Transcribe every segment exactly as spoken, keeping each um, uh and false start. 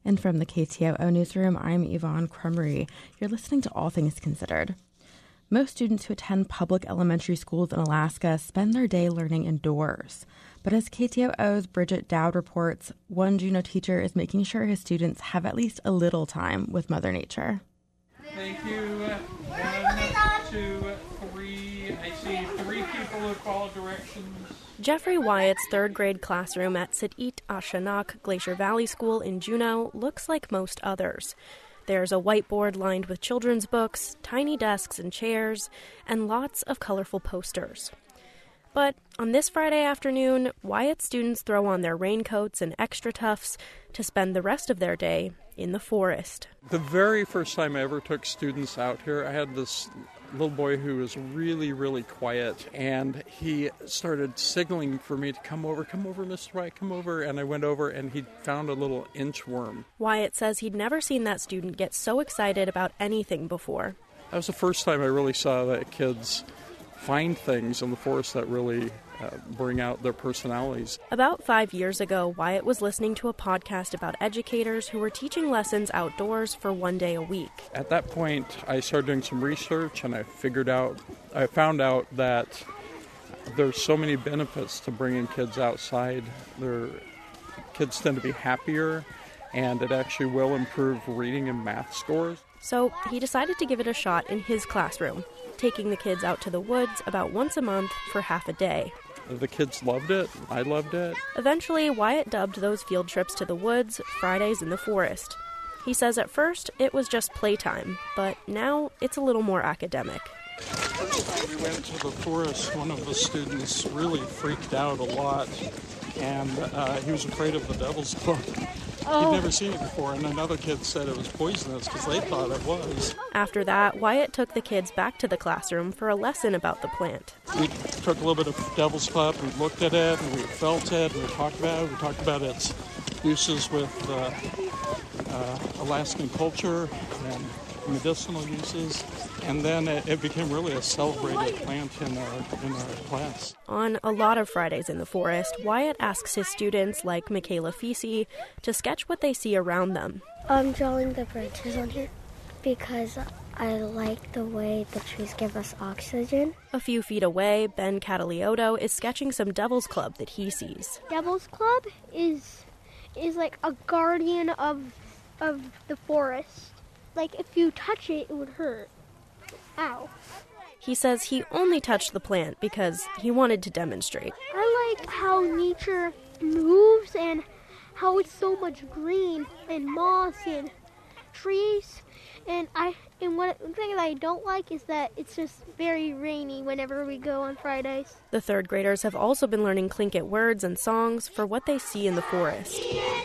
And from the K T O O Newsroom, I'm Yvonne Crumry. You're listening to All Things Considered. Most students who attend public elementary schools in Alaska spend their day learning indoors. But as K T O O's Bridget Dowd reports, one Juneau teacher is making sure his students have at least a little time with Mother Nature. Thank you. One, two, three. I see three people who follow directions. Jeffrey Wyatt's third grade classroom at Sitit Ashanak Glacier Valley School in Juneau looks like most others. There's a whiteboard lined with children's books, tiny desks and chairs, and lots of colorful posters. But on this Friday afternoon, Wyatt students throw on their raincoats and extra tufts to spend the rest of their day in the forest. The very first time I ever took students out here, I had this little boy who was really, really quiet, and he started signaling for me to come over, come over, Mister Wyatt, come over, and I went over, and he found a little inchworm. Wyatt says he'd never seen that student get so excited about anything before. That was the first time I really saw that kids find things in the forest that really uh, bring out their personalities. About five years ago, Wyatt was listening to a podcast about educators who were teaching lessons outdoors for one day a week. At that point, I started doing some research, and I figured out, I found out that there's so many benefits to bringing kids outside. Their kids tend to be happier, and it actually will improve reading and math scores. So he decided to give it a shot in his classroom, taking the kids out to the woods about once a month for half a day. The kids loved it. I loved it. Eventually, Wyatt dubbed those field trips to the woods Fridays in the forest. He says at first it was just playtime, but now it's a little more academic. First time we went to the forest, one of the students really freaked out a lot, and uh, he was afraid of the Devil's Club. Oh. He'd never seen it before, and another kid said it was poisonous because they thought it was. After that, Wyatt took the kids back to the classroom for a lesson about the plant. We took a little bit of Devil's Club, we looked at it, and we felt it, and we talked about it. We talked about its uses with uh, uh, Alaskan culture and medicinal uses, and then it, it became really a celebrated plant in our, in our class. On a lot of Fridays in the forest, Wyatt asks his students, like Michaela Fisi, to sketch what they see around them. I'm drawing the branches on here because I like the way the trees give us oxygen. A few feet away, Ben Catalioto is sketching some Devil's Club that he sees. Devil's Club is is like a guardian of of the forest. Like, if you touch it, it would hurt. Ow. He says he only touched the plant because he wanted to demonstrate. I like how nature moves and how it's so much green and moss and trees. And I and one thing that I don't like is that it's just very rainy whenever we go on Fridays. The third graders have also been learning Tlingit words and songs for what they see in the forest.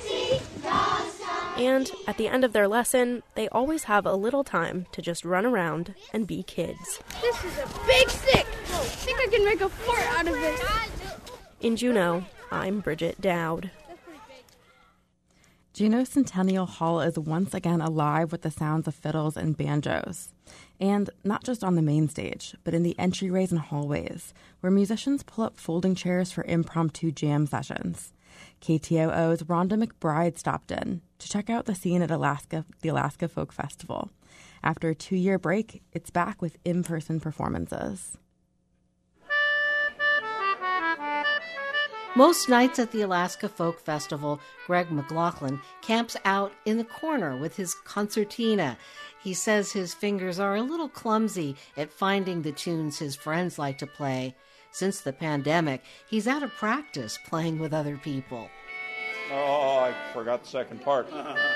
And at the end of their lesson, they always have a little time to just run around and be kids. This is a big stick! I think I can make a fort out of it. In Juneau, I'm Bridget Dowd. Juneau Centennial Hall is once again alive with the sounds of fiddles and banjos. And not just on the main stage, but in the entryways and hallways, where musicians pull up folding chairs for impromptu jam sessions. K T O O's Rhonda McBride stopped in to check out the scene at Alaska, the Alaska Folk Festival. After a two-year break, it's back with in-person performances. Most nights at the Alaska Folk Festival, Greg McLaughlin camps out in the corner with his concertina. He says his fingers are a little clumsy at finding the tunes his friends like to play. Since the pandemic, he's out of practice playing with other people. Oh, I forgot the second part.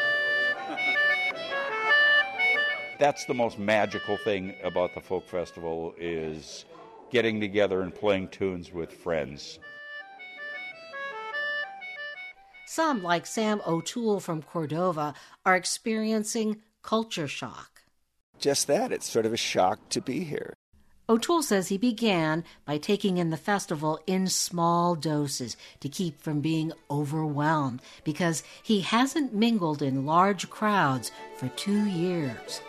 That's the most magical thing about the folk festival, is getting together and playing tunes with friends. Some, like Sam O'Toole from Cordova, are experiencing culture shock. Just that, it's sort of a shock to be here. O'Toole says he began by taking in the festival in small doses to keep from being overwhelmed, because he hasn't mingled in large crowds for two years.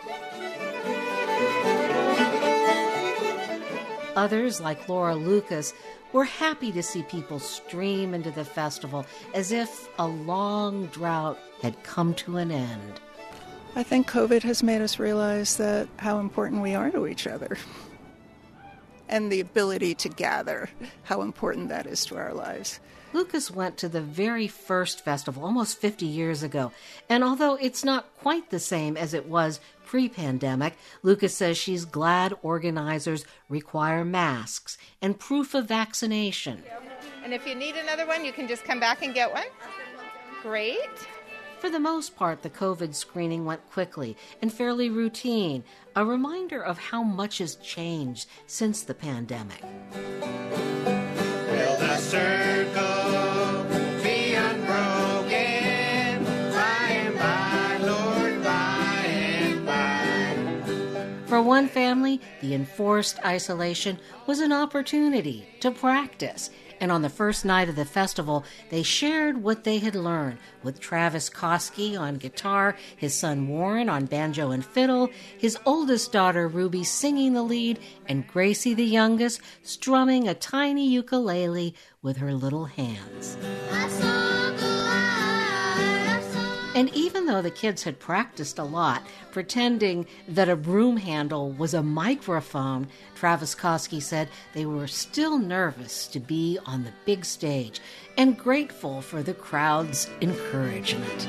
Others, like Laura Lucas, were happy to see people stream into the festival as if a long drought had come to an end. I think COVID has made us realize that how important we are to each other. And the ability to gather, how important that is to our lives. Lucas went to the very first festival almost fifty years ago, and although it's not quite the same as it was pre-pandemic, Lucas says she's glad organizers require masks and proof of vaccination. And if you need another one, you can just come back and get one. Great. For the most part, the COVID screening went quickly and fairly routine, a reminder of how much has changed since the pandemic. Will the circle be unbroken by and by, Lord, by and by? For one family, the enforced isolation was an opportunity to practice. And on the first night of the festival, they shared what they had learned with Travis Koski on guitar, his son Warren on banjo and fiddle, his oldest daughter Ruby singing the lead, and Gracie, the youngest, strumming a tiny ukulele with her little hands. And even though the kids had practiced a lot, pretending that a broom handle was a microphone, Travis Koski said they were still nervous to be on the big stage and grateful for the crowd's encouragement.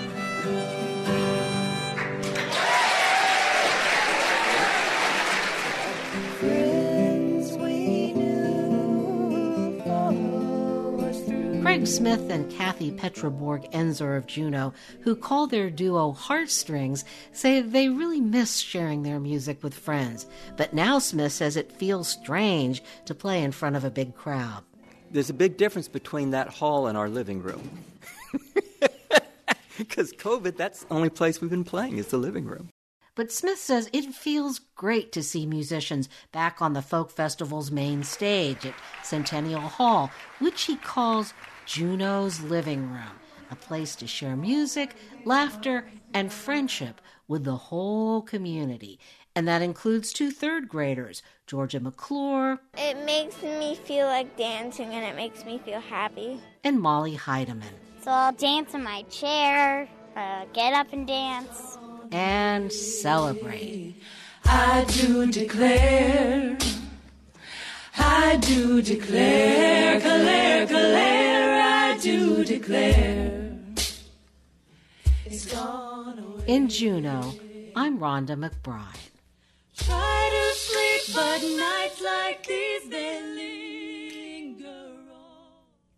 Craig Smith and Kathy Petroborg-Enzer of Juneau, who call their duo Heartstrings, say they really miss sharing their music with friends. But now Smith says it feels strange to play in front of a big crowd. There's a big difference between that hall and our living room. Because COVID, that's the only place we've been playing is the living room. But Smith says it feels great to see musicians back on the folk festival's main stage at Centennial Hall, which he calls Juneau's living room, a place to share music, laughter, and friendship with the whole community. And that includes two third graders, Georgia McClure. It makes me feel like dancing and it makes me feel happy. And Molly Heidemann. So I'll dance in my chair, uh, get up and dance. And celebrate. I do declare, I do declare, declare, declare, I do declare. It's gone away. In Juneau, I'm Rhonda McBride. Try to sleep, but nights like these, they linger on.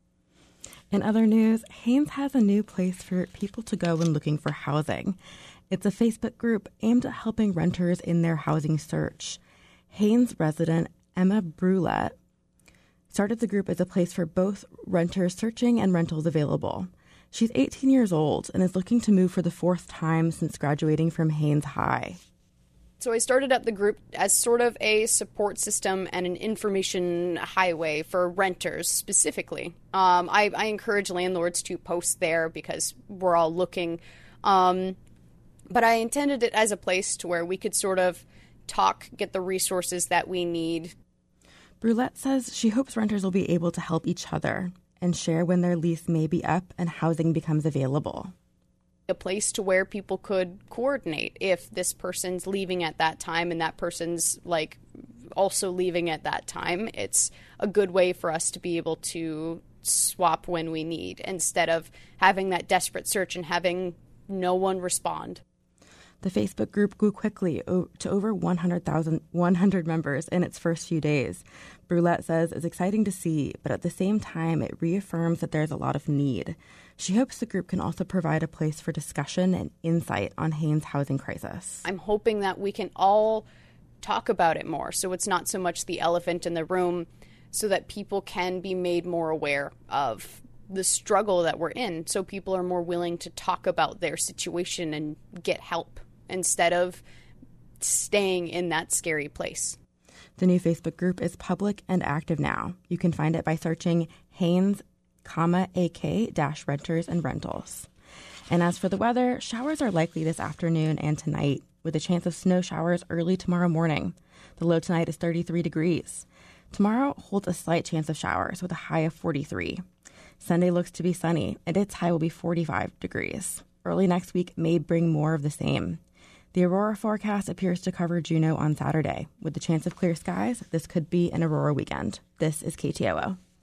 In other news, Haines has a new place for people to go when looking for housing. It's a Facebook group aimed at helping renters in their housing search. Haines resident Emma Brulette started the group as a place for both renters searching and rentals available. She's eighteen years old and is looking to move for the fourth time since graduating from Haines High. So I started up the group as sort of a support system and an information highway for renters specifically. Um, I, I encourage landlords to post there because we're all looking. Um, but I intended it as a place to where we could sort of talk, get the resources that we need. Brulette says she hopes renters will be able to help each other and share when their lease may be up and housing becomes available. A place to where people could coordinate if this person's leaving at that time and that person's like also leaving at that time. It's a good way for us to be able to swap when we need instead of having that desperate search and having no one respond. The Facebook group grew quickly to over one hundred thousand one hundred members in its first few days. Brulette says it's exciting to see, but at the same time, it reaffirms that there's a lot of need. She hopes the group can also provide a place for discussion and insight on Haines' housing crisis. I'm hoping that we can all talk about it more, so it's not so much the elephant in the room, so that people can be made more aware of the struggle that we're in, so people are more willing to talk about their situation and get help instead of staying in that scary place. The new Facebook group is public and active now. You can find it by searching Haines, comma, A K dash renters and rentals. And as for the weather, showers are likely this afternoon and tonight, with a chance of snow showers early tomorrow morning. The low tonight is thirty-three degrees. Tomorrow holds a slight chance of showers with a high of forty-three. Sunday looks to be sunny, and its high will be forty-five degrees. early next week may bring more of the same. The aurora forecast appears to cover Juneau on Saturday. With the chance of clear skies, this could be an aurora weekend. This is K T O O.